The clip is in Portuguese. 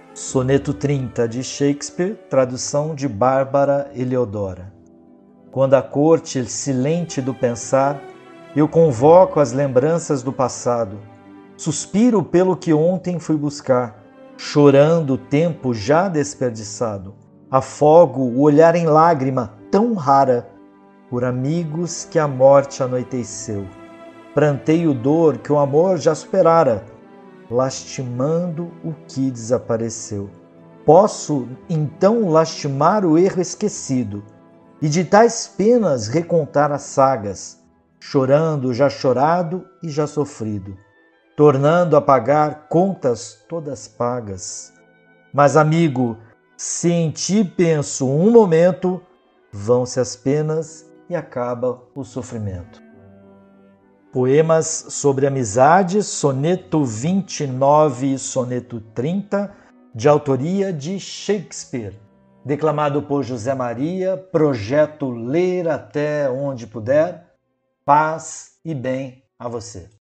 Soneto 30 de Shakespeare, tradução de Bárbara Heliodora. Quando a corte silente do pensar, eu convoco as lembranças do passado, suspiro pelo que ontem fui buscar, chorando o tempo já desperdiçado, afogo o olhar em lágrima tão rara, por amigos que a morte anoiteceu, pranteio dor que o amor já superara, lastimando o que desapareceu. Posso, então, lastimar o erro esquecido e de tais penas recontar as sagas, chorando já chorado e já sofrido, tornando a pagar contas todas pagas. Mas, amigo, se em ti penso um momento, vão-se as penas e acaba o sofrimento. Poemas sobre amizade, soneto 29 e soneto 30, de autoria de Shakespeare, declamado por José Maria, projeto Ler Até Onde Puder. Paz e bem a você.